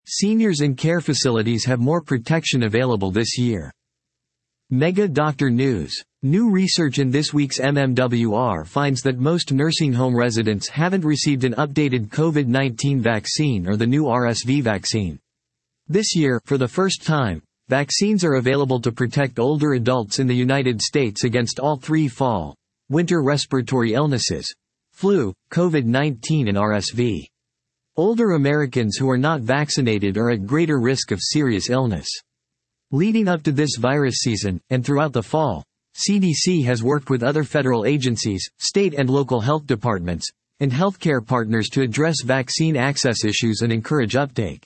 Seniors in care facilities have more protection available this year. Mega Doctor News. New research in this week's MMWR finds that most nursing home residents haven't received an updated COVID-19 vaccine or the new RSV vaccine. This year, for the first time, vaccines are available to protect older adults in the United States against all three fall, winter respiratory illnesses: flu, COVID-19 and RSV. Older Americans who are not vaccinated are at greater risk of serious illness. Leading up to this virus season, and throughout the fall, CDC has worked with other federal agencies, state and local health departments, and healthcare partners to address vaccine access issues and encourage uptake.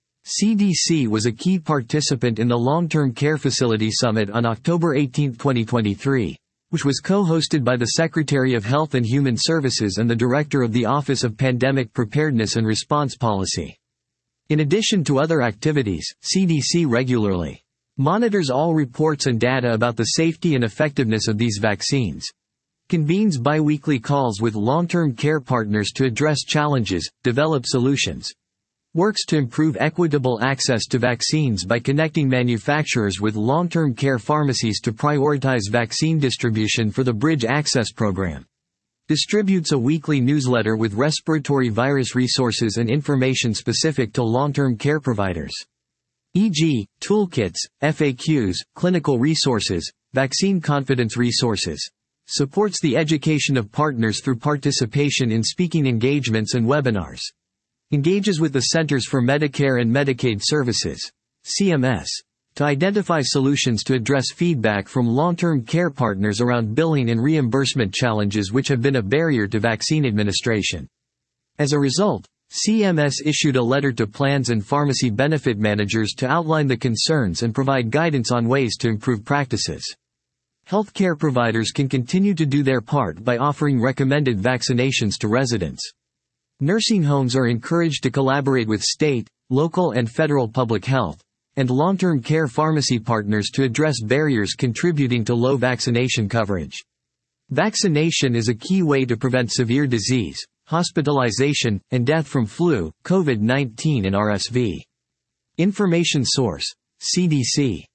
CDC was a key participant in the Long-Term Care Facility Summit on October 18, 2023, which was co-hosted by the Secretary of Health and Human Services and the Director of the Office of Pandemic Preparedness and Response Policy. In addition to other activities, CDC regularly monitors all reports and data about the safety and effectiveness of these vaccines, convenes bi-weekly calls with long-term care partners to address challenges, develop solutions, works to improve equitable access to vaccines by connecting manufacturers with long-term care pharmacies to prioritize vaccine distribution for the Bridge Access Program, distributes a weekly newsletter with respiratory virus resources and information specific to long-term care providers, e.g., toolkits, FAQs, clinical resources, vaccine confidence resources, supports the education of partners through participation in speaking engagements and webinars, engages with the Centers for Medicare and Medicaid Services, CMS, to identify solutions to address feedback from long-term care partners around billing and reimbursement challenges which have been a barrier to vaccine administration. As a result, CMS issued a letter to plans and pharmacy benefit managers to outline the concerns and provide guidance on ways to improve practices. Healthcare providers can continue to do their part by offering recommended vaccinations to residents. Nursing homes are encouraged to collaborate with state, local and federal public health, and long-term care pharmacy partners to address barriers contributing to low vaccination coverage. Vaccination is a key way to prevent severe disease, hospitalization, and death from flu, COVID-19 and RSV. Information source: CDC.